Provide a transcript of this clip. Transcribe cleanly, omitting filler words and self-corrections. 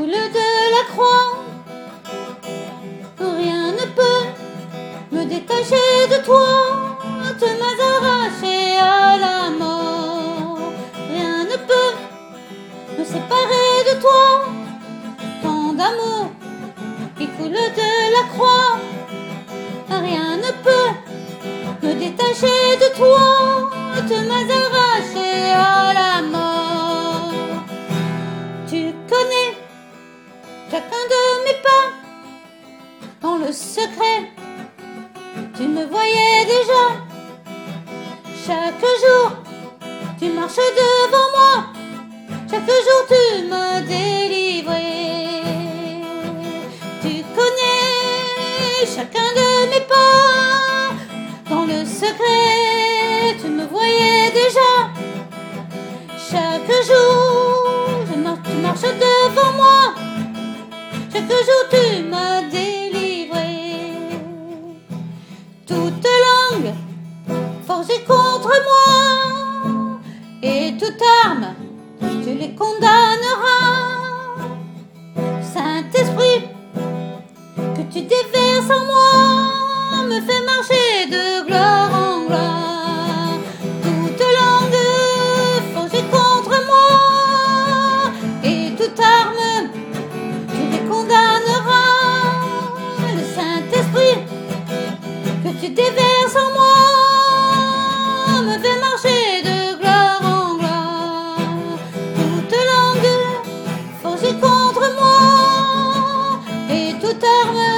foule de la croix. Rien ne peut me détacher de toi. Tu m'as arraché à la mort. Rien ne peut me séparer de toi. Tant d'amour qui coule de la croix. Rien ne peut me détacher de toi. Tu m'as arraché à la mort. Tu connais chacun de mes pas. Dans le secret, tu me voyais déjà. Chaque jour, tu marches devant moi. Chaque jour, tu m'as délivré. Tu connais chacun de mes pas. Dans le secret, tu me voyais déjà. Chaque jour, tu marches devant moi. Chaque jour, tu m'as délivré. Toute langue forgée contre moi et toute arme, tu les condamneras. Saint-Esprit, que tu déverses en moi, me fait marcher de gloire en gloire. Toute langue forgée contre moi et toute arme, tu les condamneras. Le Saint-Esprit, que tu déverses en moi, me fait marcher de gloire en gloire. Toute langue forgée contre moi et toute arme